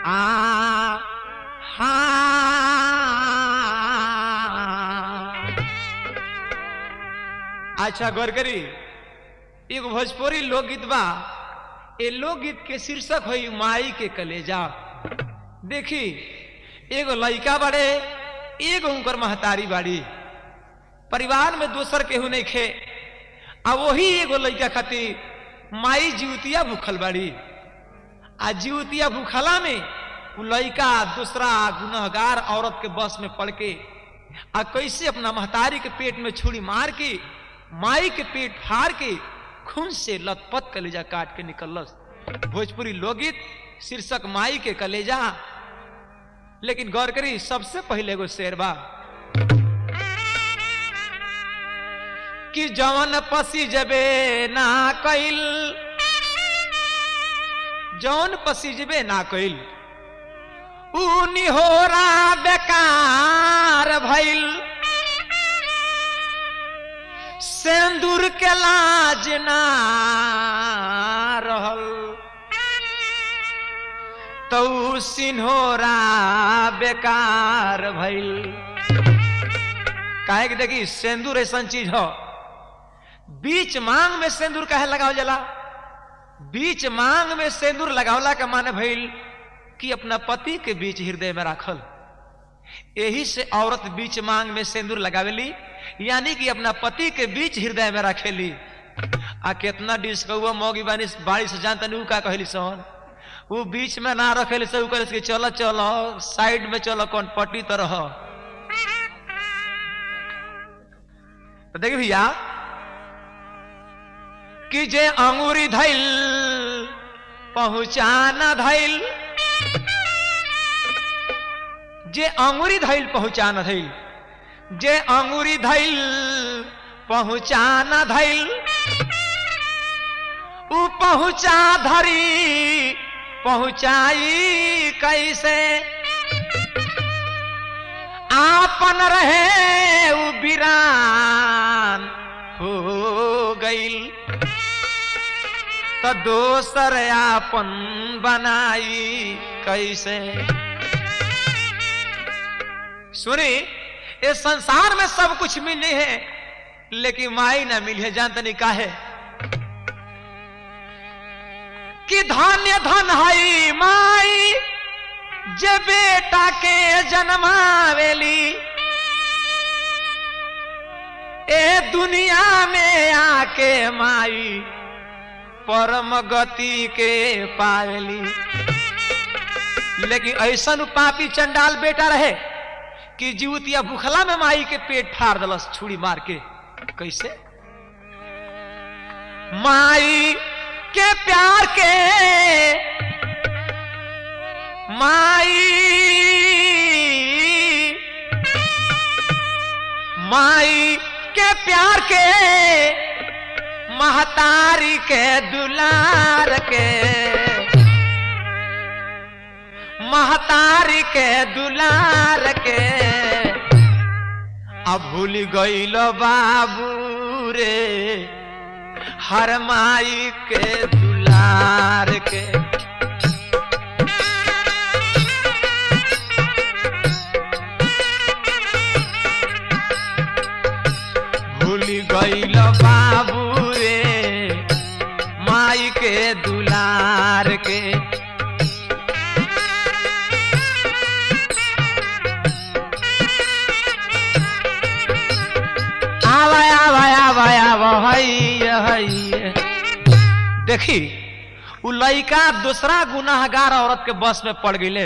आ हा अच्छा गौर करी एगो भोजपुरी लोकगीत बा। ए लोकगीत के शीर्षक होई माई के कलेजा। देखी एगो लड़का बड़े एगो उनकर महतारी बाड़ी, परिवार में दोसर केहू नहीं खे। आ वही एगो लड़का खातिर माई जीवतिया भूखल बाड़ी। आ जीवतिया भूखला में उ लड़का दूसरा गुनहगार औरत के बस में पड़ के आ कैसे अपना महतारी के पेट में छुरी मार के माई के पेट फाड़ के खून से लथपथ कलेजा काट के निकलस। भोजपुरी लोकगीत शीर्षक माई के कलेजा। लेकिन गौर करी सबसे पहले एगो शेर बा कि जवन पसी जबे ना कइल, जौन पसी जबे ना कइल ऊ निहोरा बेकार भइल। सिंदूर के लाज ना रहल तो सिन्होरा बेकार भइल। काहे कि देखी सिंदूर ऐसा चीज हो, बीच मांग में सिंदूर काहे लगावल जाला? बीच मांग में सिंदूर लगावला का माने भइल कि अपना पति के बीच हृदय में राखल। यही से औरत बीच मांग में सिंदूर लगावेली, यानी कि अपना पति के बीच हृदय में रखेली। आ कितना डिस्कौआ मौगी बाड़ी से जानता नहीं का कहली सोहन, वो बीच में ना रखेली से कि चलो चलो साइड में चलो कौन पट्टी तरह। तो देखिए भैया कि जे अंगूरी धैल पहुंचाना धैल, जे अंगूरी धैल पहुंचाना धैल, जे अंगूरी धैल पहुंचाना धैल ऊ पहुंचा धरी पहुंचाई कैसे। आपन रहे ऊ वीरान हो गईल तो दोसर आपन बनाई कैसे। सुनी इस संसार में सब कुछ मिले है लेकिन माई ना मिली है। जानते नहीं काहे कि धान्य धन है माई जे बेटा के जन्मावेली। ए दुनिया में आके माई परम गति के पावेली। लेकिन ऐसा पापी चंडाल बेटा रहे कि जीवतिया भूखला में माई के पेट फाड़ दलस छुरी मार के। कैसे? माई के प्यार के, माई माई के प्यार के, महतारी के दुलार के, महतारी के दुलार के। अब भूल गईल बाबू रे हर माई के दुलार के। भूल गईल बाबू रे माई के दुलार के। देखी उ लड़का दूसरा गुनाहगार औरत के बस में पड़ गई।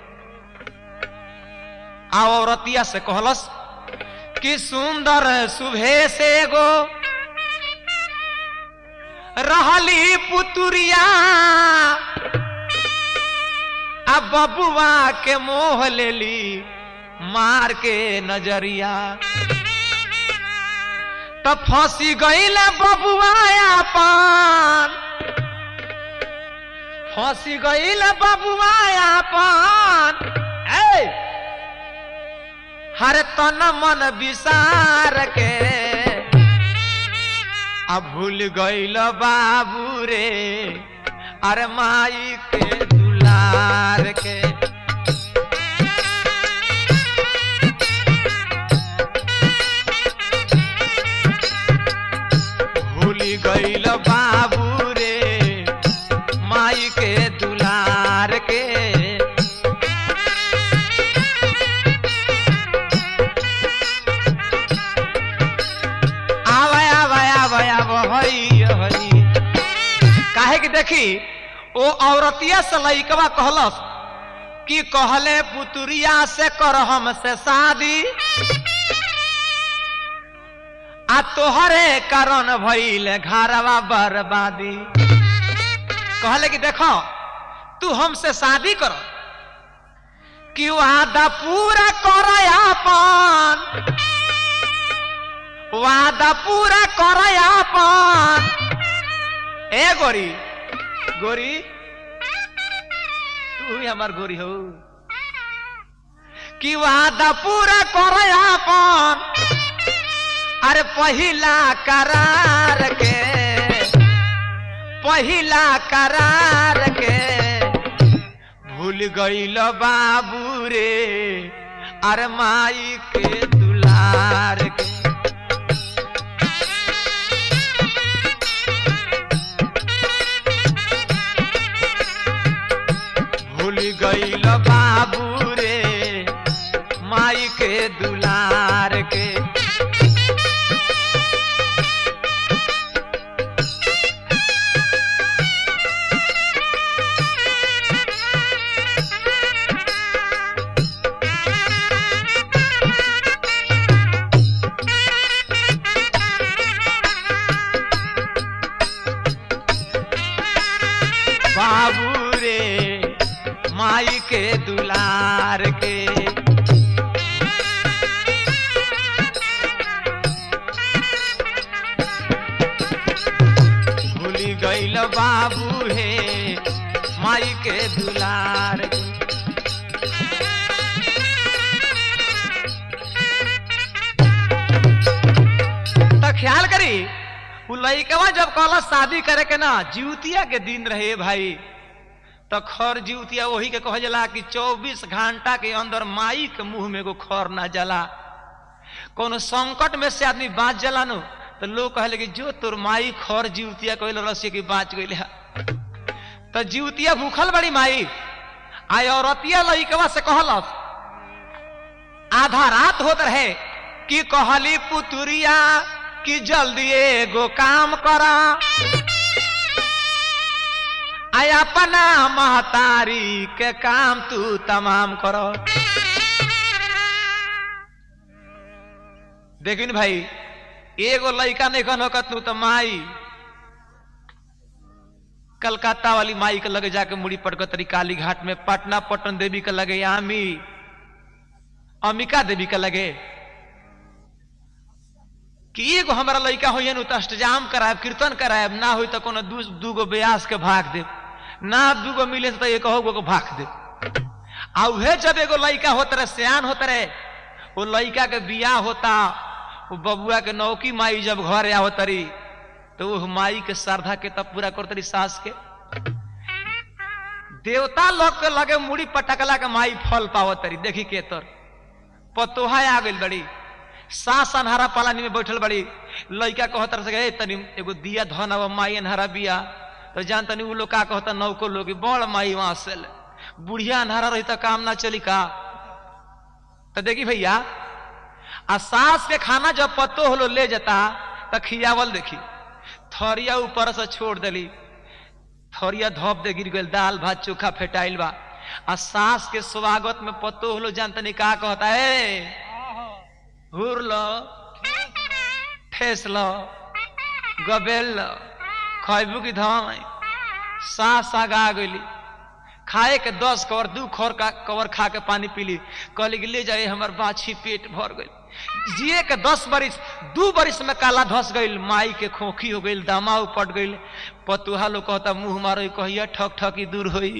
आ औरतिया से कहलस कि सुंदर सुभे से गो रहली पुतुरिया, अब बबुआ के मोह लेली मार के नजरिया। तब फंसी गईल बबुआ अपन, फंसी गईल बबुआ अपन। हर तन मन विसार के अब भूल गईल बाबू रे अरे माई के दुलार के। माई के दुलार के आवे आवे आवे आवे हई हई काहे कि देखी ओ औरतिया से लइकवा कहलस कि कहले पुतुरिया से कर हमसे शादी आ तोहरे कारण भइल घरवा बर्बादी कहले कि देखो तू हमसे शादी कर कि वादा पूरा कर अपन वादा पूरा कर अपन ए गोरी गोरी तू ही हमार गोरी हो कि वादा पूरा कर अपन अरे पहिला करार के भूल गईल बाबू रे अरे माई के दुलार के भूल गईल बाबू रे माई के दुलार के बाबू रे माई के दुलार के भूली गईल बाबू हे माई के दुलार के तो ख्याल करी उ लइकवा जब कहला शादी करे के ना जीवतिया के दिन रहे भाई तो खर जीवतिया वही के कह जला कि 24 घंटा के अंदर माई के मुंह में एगो खर ना जला कोनो संकट में से आदमी बाँच जला नो तो लोग कहले कि जो तोर माई खर जीवतिया कहल रसी की बाँच गई तो जीवतिया भूखल बड़ी माई आई औरतिया लइकवा से कहलस आधा रात होत रहे कि कहली पुतुरिया कि जल्दी एगो काम करा आय अपना महतारी के काम तू तमाम करो देखिन भाई एगो लइका नहीं कन होकर तू तो माई कलकत्ता वाली माई के लगे जाके मुड़ी पटकतरी काली घाट में पटना पटन देवी के लगे आमी अम्बिका देवी के लगे कि एगो हमारा लड़का हो तो अष्टजाम करायब कीर्तन करायब ना हो तो कोनो दूगो ब्यास के भाग दे ना दूगो मिले तो एक गो भाग दे आ उहे जब एगो लड़का होता रहे सियान होता रहे वो लड़का के बियाह होता वो बबुआ के नौकी माई जब घर आ होतरी तो वो माई के श्रद्धा के तब पूरा करतरी सास के देवता लोग के लगे मुड़ी पटकला के माई फल पावतरी देखी के तोर पतोहा आ गई बड़ी सास अनहरा पालानी में बैठल बड़ी लड़का कहता रहे तनी एगो दिया धन अब माई अनहरा बिया तो जान तनी वो लोग का कहता नौको लोग बड़ माई वहां से बुढ़िया अनहरा रही तो काम ना चली का तो देखी भैया आ सास के खाना जब पतो होलो ले जाता तो खियावल देखी थरिया ऊपर से छोड़ देली थरिया धोप दे गिर गई दाल भात चोखा फेटाइल बा आ सास के स्वागत में पतो होलो जान तनी का कहता है हुर लो ठेस लो गबेल लो खैबू की धाई सास आगा गई खाए के 10 कवर 2 खोर का कवर खा के पानी पीली कहली कि ले जाए हमार बाछी पेट भर गई जिए के 10 बरिस 2 बरिस में काला धस गई माई के खोखी हो गई दामा उपट गई पतुहा लोग कहता मुंह मारो कहिया ठक ठकी दूर होई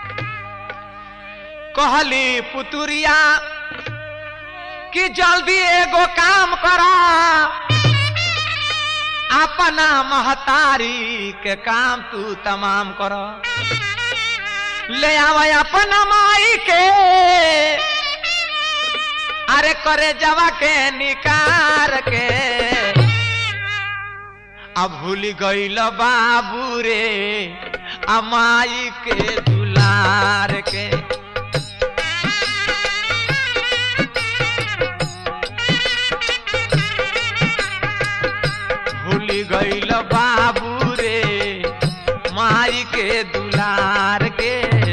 कहली पुतुरिया कि जल्दी एगो काम करा अपना महतारी के काम तू तमाम करो ले आवा अपना माई के अरे करे जवा के निकार के अब भूल गईल बाबू रे अमाई के दुलार के। भूली गईल बाबू रे माई के दुलार के।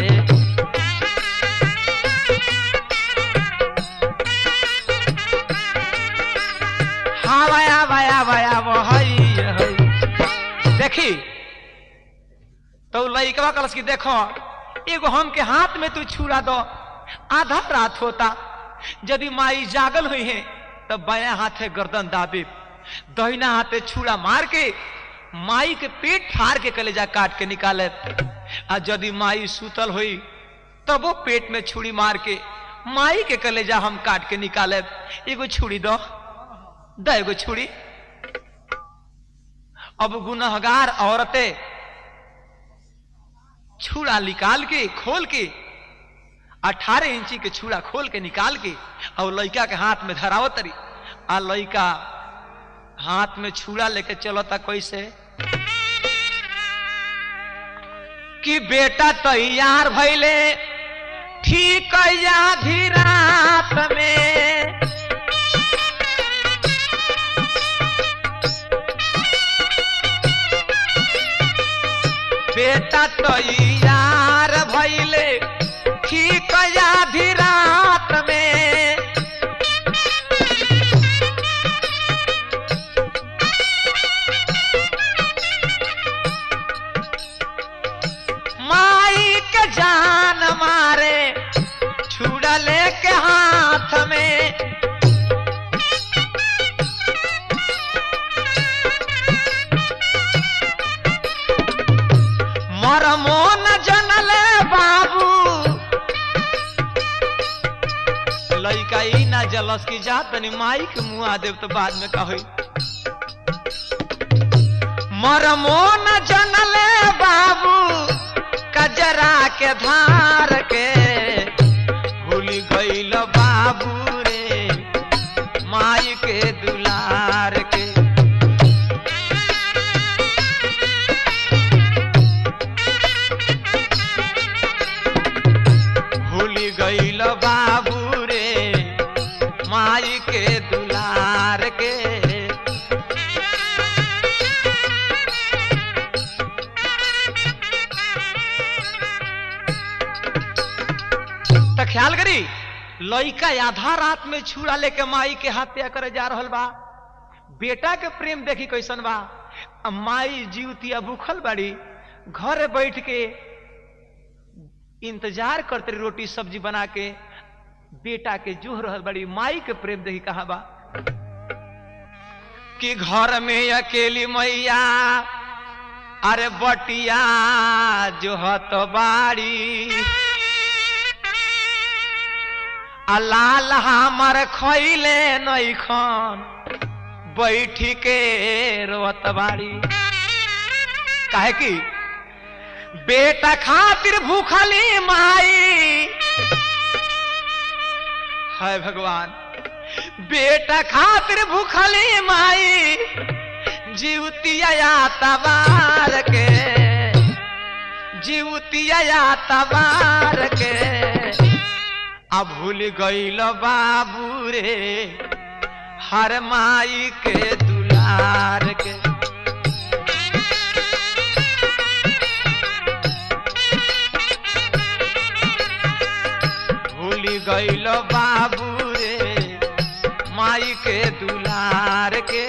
हवाया वाया वाया वही देखी तो लइकवा कलस की देखो एगो हम के हाथ में तू छुड़ा दो। आधा रात होता यदि माई जागल हुई है तो बाया हाथे गर्दन दाबे, दहिना हाथे छुड़ा मार के माई के पेट फाड़ के कलेजा काट के निकाले। आ यदि माई सुतल हुई तब वो पेट में छुरी मार के माई के कलेजा हम काट के निकाले। एगो छुरी दो एगो छुरी। अब गुनहगार औरतें छुरा निकाल के खोल के 18 इंची के छुरा खोल के निकाल के और लड़का के हाथ में धरावत तरी। आ लड़का हाथ में छुरा लेके चलो था कैसे कि बेटा तैयार भइले ठीक आधी रात में। बेटा तैयार भइले ठीक आधी रात में। माई के जान मारे छुड़ा लेके हाथ में। मरमो न जनले बाबू लइका ई ना जलस की जा तनी माई के मुआ देव तो बाद में कही। मरमो न जनले बाबू कजरा के धार के। भूली गईल बाबू रे माई के दुलार के। भूली गईल बाबू रे माई के दुलार के। तो ख्याल करी लइका आधा रात में छुरा लेके माई के हत्या करे जा रहल बा। बेटा के प्रेम देखी कैसन बा। माई जीवतिया भूखल बाड़ी घर बैठ के इंतजार करते रोटी सब्जी बना के बेटा के जूह रहल बड़ी। माई के प्रेम देखी कहा बा कि घर में अकेली मैया अरे बटिया जो हत बाड़ी। लाल हमर खैले नहीं खन बैठी के रोत बाड़ी। काहे की बेटा खातिर भूखली माई है भगवान। बेटा खातिर भूखली माई जीवतिया तबार के। जीवतिया तबार के। अब भूल गईल बाबू रे हर माई के दुलार के। भूल गईल बाबू रे माई के दुलार के।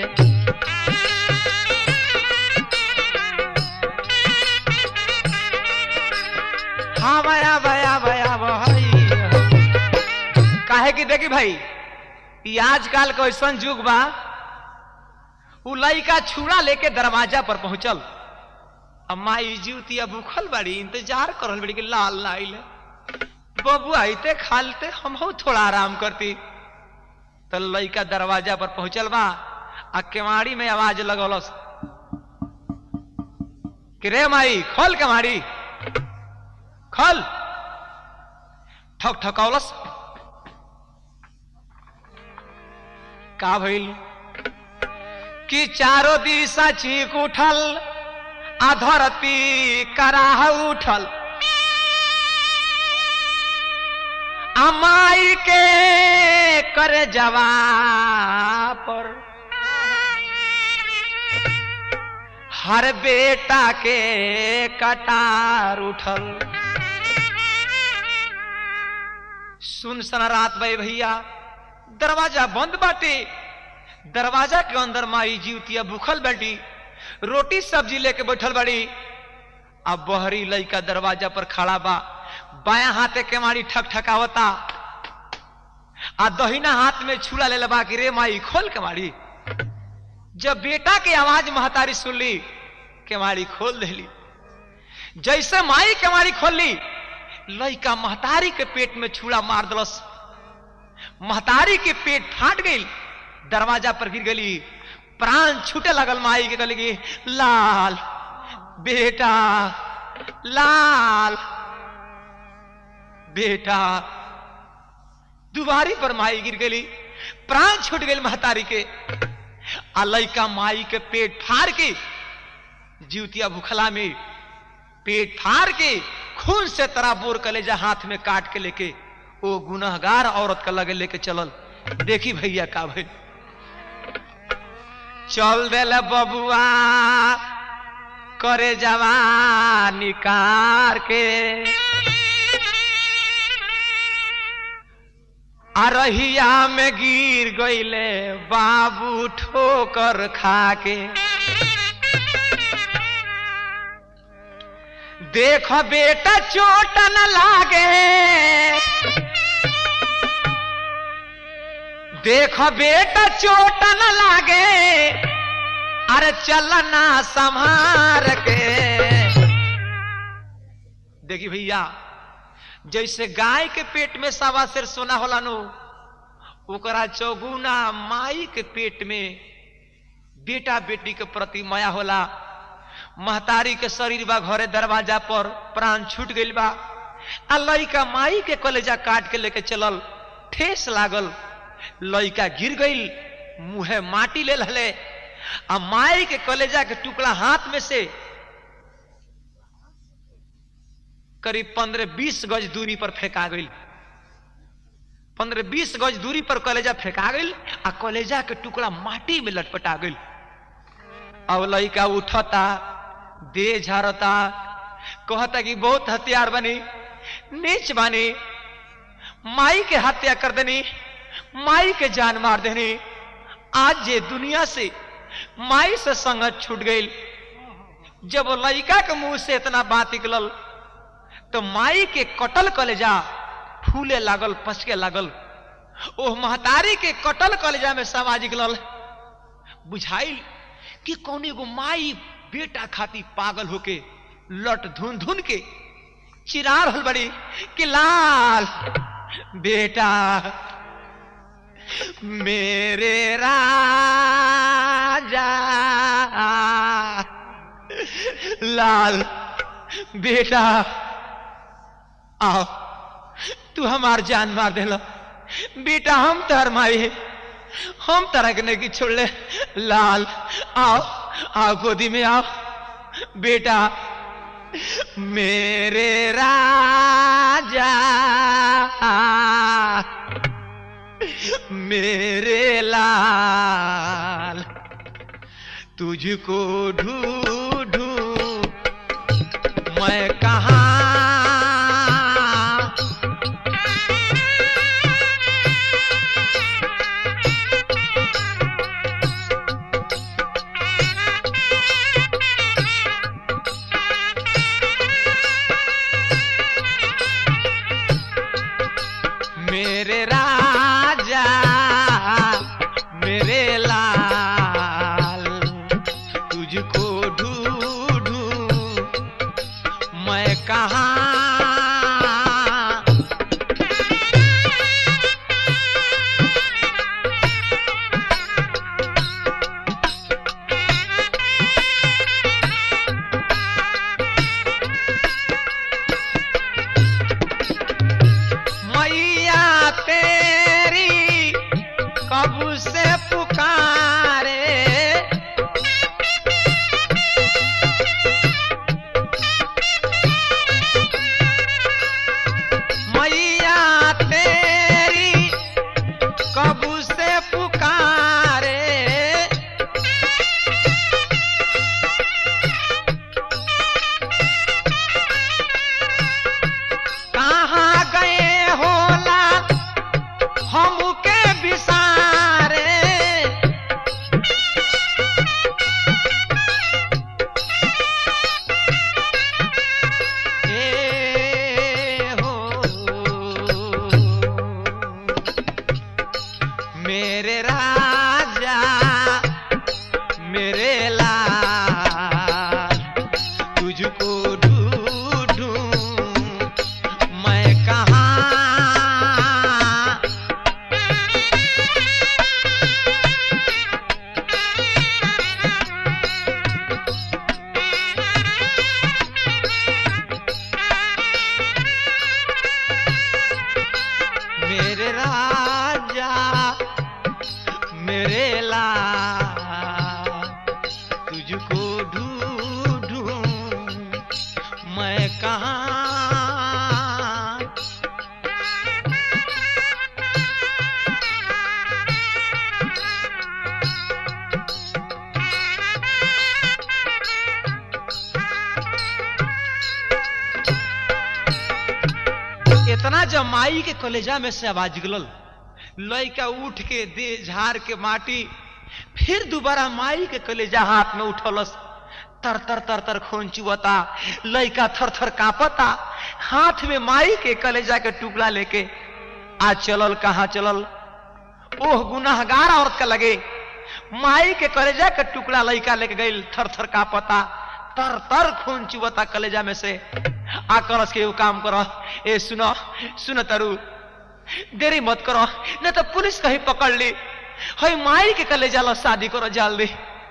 हाँ भया भया भया भाई काहे की देखी भाई ये आजकल का ऐसा युग बा। उ लइका छुरा लेके दरवाजा पर पहुंचल। अब माई जीवतिया भूखल बड़ी इंतजार करल बड़ी कि लाल ना आइले। बबू आइते खालते हम हो थोड़ा आराम करती। तो लइका दरवाजा पर पहुंचल बा। आ केवाड़ी में आवाज लगौलस कि रे माई खोल केवाड़ी खोल। ठक ठकौलस का भइल कि चारों दिशा चीख उठल अधरती कराह उठल अमाई के करे जवा पर हर बेटा के कटार उठल। सुनसन रात भाई भैया दरवाजा बंद बाटे, दरवाजा के अंदर माई जीवतिया भूखल बैठी रोटी सब्जी लेके बैठल बड़ी। अब बहरी लइका दरवाजा पर खड़ा बा, बाया हाथे केवाड़ी ठक ठकावता आ दहिना हाथ में छुला ले लबा कि रे माई खोल केवाड़ी। जब बेटा की आवाज महतारी सुनली केवाड़ी खोल देली। जैसे माई केवाड़ी खोलली लइका महतारी के पेट में छुरा मार दलस, महतारी के पेट फाट गई, दरवाजा पर गिर गई, प्राण छूटे लगल। माई के कहली लाल बेटा लाल बेटा। दुबारी पर माई गिर गई, प्राण छूट गई महतारी के। आ लइका माई के पेट फाड़ के जीवतिया भूखला में पेट फाड़ के खून से तराबोर कलेजा हाथ में काट के लेके वो गुनहगार औरत का लगे लेके चलल। देखी भैया का भाई चल देल बबुआ करे जवानी कार के अरहिया में गिर गईले बाबू ठोकर खा के। देखो बेटा चोट न लागे, देखो बेटा चोट न लागे, अरे चलना संभार के। देखी भैया जैसे गाय के पेट में सवा सेर सोना होला नो, ओकरा चौगुना माई के पेट में बेटा बेटी के प्रति माया होला। महतारी के शरीर बा घरे दरवाजा पर प्राण छूट गइल बा। आ लइका माई के कलेजा काट के लेके चलल, ठेस लागल, लइका गिर गइल, मुंहे माटी ले लहले। आ माई के कलेजा के टुकड़ा हाथ में से करीब 15-20 गज दूरी पर फेंका गई। 15-20 गज दूरी पर कलेजा फेंका गई आ कलेजा के टुकड़ा माटी में लटपटा गई। अब लइका उठता, देह झारता, कहता कि बहुत हथियार बनी, नीच बानी, माई के हत्या कर देनी, माई के जान मार देनी। आज ये दुनिया से माई से संगत छूट गई। जब लइका के मुंह से इतना बात निकलल तो माई के कटल कलेजा फूले लागल, पचके लागल। ओह महतारी के कटल कलेजा में समाज निकलल। बुझाइल कि कौन एगो माई बेटा खाती पागल होके लट धुन धुन के चिरा रहल बड़ी कि लाल बेटा मेरे राजा, लाल बेटा आओ, तू हमार जान मार देला बेटा, हम तहर माई है, हम तरह के नहीं छोड़ ले। लाल आओ आओ गोदी में आओ बेटा मेरे राजा, मेरे लाल, तुझको ढूंढूं मैं कहाँ, मेरे राजा मेरे लाल, तुझको ढूंढूं मैं कहाँ। से पुकारे कहाँ इतना जब माई के कलेजा में से आवाज निकलल, लइका उठ के दे झाड़ के माटी, फिर दोबारा माई के कलेजा हाथ में उठलस। तर तर तर तर खून चुवता, लइका थर थर कांपता, हाथ में माई के कलेजा के टुकड़ा लेके आज चलल। कहाँ चलल? ओह गुनाहगार औरत का लगे माई के कलेजा के टुकड़ा लइका लेके गई, थर थर कांपता, तर तर खून चुवता कलेजा में से। आ करस के काम करो, ए सुनो सुनो तरु, देरी मत करो नहीं तो पुलिस कहीं पकड़ ली। हई माई के कलेजा लो, शादी करो जल्दी।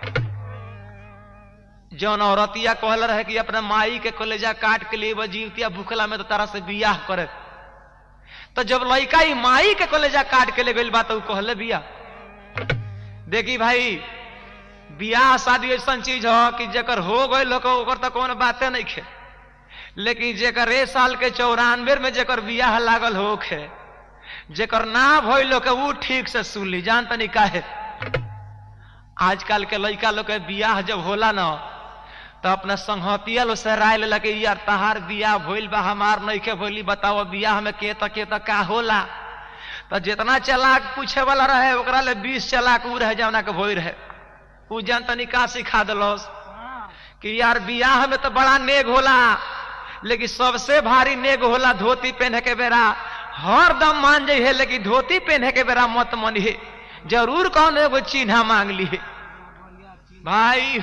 जौन औरतिया कहल रहे कि अपना माई के कलेजा काट के लिए जीवतिया भूखला में तो तारा से बियाह करे, तो जब लड़का ही माई के कलेजा काट के ले गई बात तो कहले बिया। देखी भाई, बियाह शादी ऐसा चीज हो कि जेकर हो गई लोग ओकर तो कौन बातें नहीं खे, लेकिन जेकर ए साल के 94 में जेकर बियाह लागल होखे, जेकर ना भइल लोग ऊ ठीक से सुन ली। जान तनी काहे? आजकल के लड़का लोग के बियाह जब होला ना तो अपना संगतिया लो से राय ले लगे, यार तहार बियाह भइल बा हमार नहीं के भइली, बताओ बियाह में के त का होला। तो जितना चलाक पूछे वाला रहे ओकरा ले 20 चलाक ऊ रहे जवना के भइल रहे। ऊ जान तनी का सिखा दलस कि यार बियाह में तो बड़ा नेग होला, लेकिन सबसे भारी नेग होला धोती पहने के बेरा। हर दम मान जाइ है, लेकिन धोती पहने के बेरा मत मनिहे, जरूर कौन एगो चिन्हा मांग ली है। भाई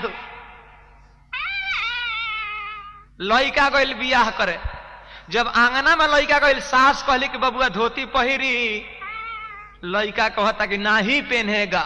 लइका गइल बियाह करे, जब आंगना में लइका गइल, सास कहली कि बबुआ धोती पहिरी, लइका कहता कि नहीं पहनेगा।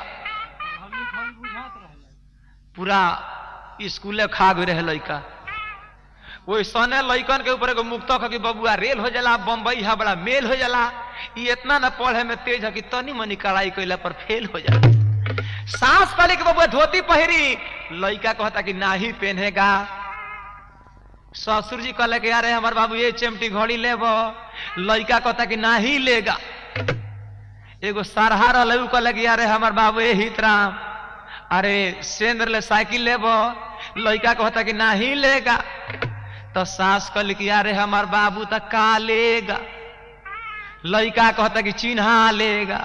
पूरा स्कूले खा गए रहे लइका। वो सने लइकन के ऊपर एगो मुक्तक कि बबुआ रेल हो जाला, बम्बई है बड़ा मेल हो जाला। ये इतना न पढ़े में तेज है कि तनी मनी कड़ाई कैला पर फेल हो जाला। सास कहली कि बबुआ धोती पहिरी, लइका कहता कि नहीं पहनेगा। ससुर जी कहले कि अरे हमार बाबू ये चिमटी घड़ी लेबो, लइका कहता कि नहीं लेगा। एगो सरहा रहले, उ कहले कि अरे हमार बाबू ये हितराम, अरे सेंद्र ले साइकिल लेबो, लइका कहता कि नहीं लेगा। तो सास कहली कि अरे हमार बाबू तो का लेगा, लइका कहता कि चिन्हा लेगा।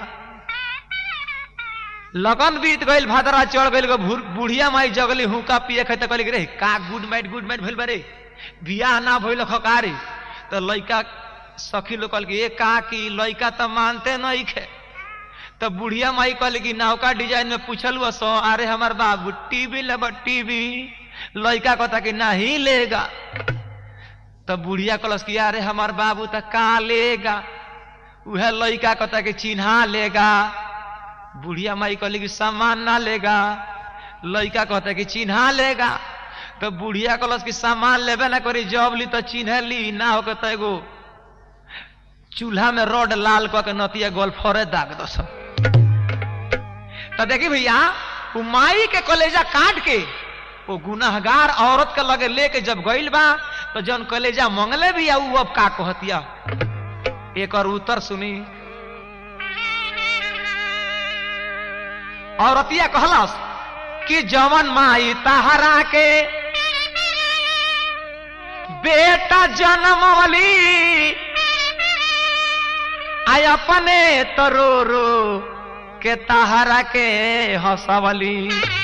लगन बीत गइल, भादरा चढ़ गइल, बुढ़िया माई जगली हुक्का पिए खाते कहली रे का गुड नाइट भइल बारे, बियाह ना भइल खकारी। तो लइका सखी लोग कहल कि का की लइका तो मानते नहीं खे। तो बुढ़िया माई कहली कि नौका डिजाइन में पूछल सो, अरे हमार बाबू टीवी लेब टीवी, लइका कहता कि नहीं लेगा। तो बुढ़िया कहलस कि अरे हमार बाबू तो का लेगा, वह लइका कहता कि चिन्हा लेगा। बुढ़िया माई कहली कि सामान ना लेगा, लइका कहता कि चिन्हा लेगा। तो बुढ़िया कहलस कि सामान लेबे ना करी, जब ली तो चिन्ह ली, ना होकर तो एगो चूल्हा में रॉड लाल कह के नतिया गोल्फरे दाग दस। तो देखी भैया, वो माई के कलेजा काट के वो गुनाहगार औरत के लगे लेके जब गइल बा, तो जौन कलेजा मंगले भी ऊ अब का कहतिया, एक और उत्तर सुनी। औरतिया कहलस कि जवन माई तहरा के बेटा जन्मवली, आय अपने तरो रो के तहरा के हंसवली।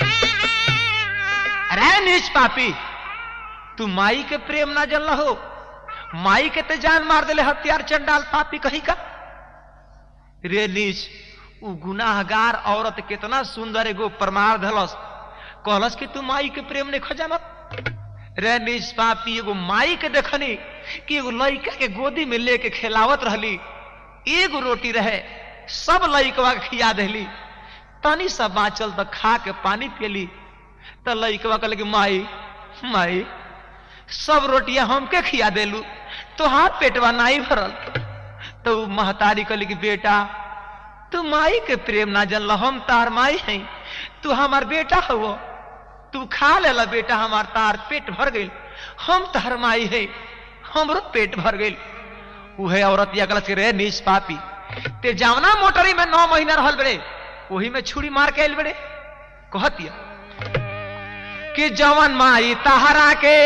अरे नीच पापी, तू माई के प्रेम ना जल हो, माई के ते जान मार दिले हत्यार चंडाल पापी कहीं का। रे नीच, उ गुनाहगार औरत कितना सुंदर एगो प्रमाण धलस, कहलस कि तू माई के प्रेम नहीं खजानत। रे नीच पापी, एगो माई के देखनी कि एगो लइका के गोदी में लेके खिलावत रहली, एगो रोटी रहे, सब लइकवा के खिया देली, तनी सा बाँचल तो खा के पानी पियली। तो लइकवा कहले कि माई माई सब रोटियां हमके खिया देलू, तो हाथ पेटवा नहीं भरल। तो महतारी कहली कि बेटा तू माई के प्रेम ना जानल, हम तार माई हैं, तू हमार बेटा हो, तू खा लेला बेटा, हमार तार पेट भर गई, हम तार माई है, हमरो पेट भर गई। उहे औरतिया गलत के रे नीच पापी ते जावना मोटरी में 9 महीना रहल बड़े वही में छुरी मार के आइल बड़े। कहतिया कि जवन माई तहरा के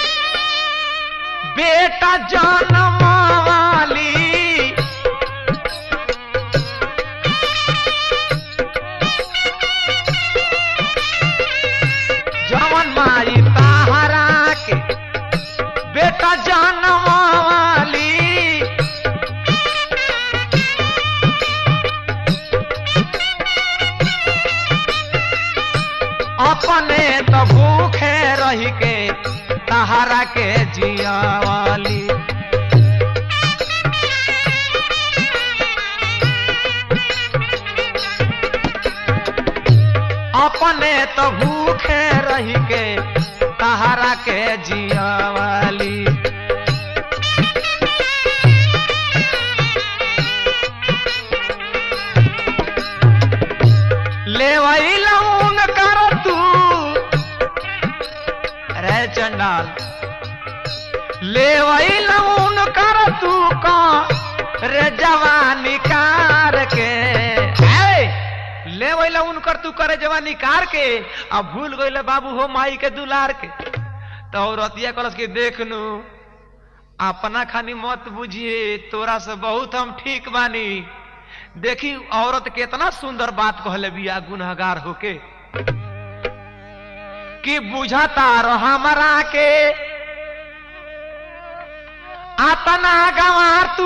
बेटा जन्म वाली जवन माई तहरा के बेटा जन्म वाली अपने तो भूखे रही के तहरा के जिया वाली अपने तो भूखे रही के तहरा के जिया वाली ले वही लौन कर तू रे चंडाल ले वही लौन कर तू का रे जवानी कार के ले वही लौन कर तू करे जवानी कार के अब भूल गई बाबू हो माई के दुलार के। तो औरतिया कलश के देख नू अपना खानी मत बुझिए तोरा से बहुत हम ठीक बानी। देखी औरत कितना सुंदर बात कहले बिया गुनहगार होके कि बुझता रह हमरा के अपना गंवार तू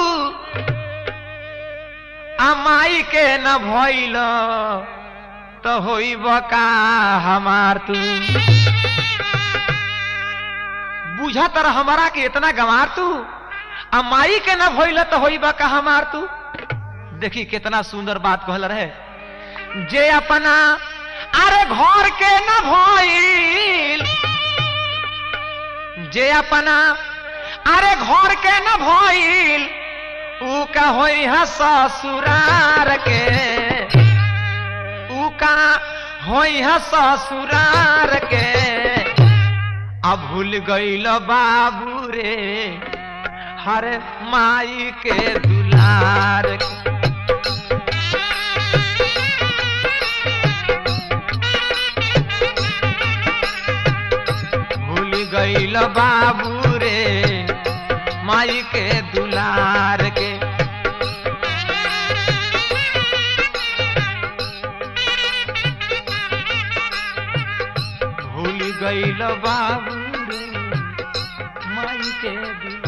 अमाई के न भइल तो होई बका हमार तू। बुझता रह हमरा के इतना गंवार तू अमाई के न भइल तो होई बका हमार तू। देखी कितना सुंदर बात कहल रहे जे अपना अरे घर के न भइल जे अपना अरे घर के न भइल ऊ का होई है ससुरार के ऊ का होई है ससुरार के। अब भूल गइल बाबू रे हर माई के दुलार के। गइल बाबू रे माई के दुलार के। भूल गइल बाबू रे माई के दुलार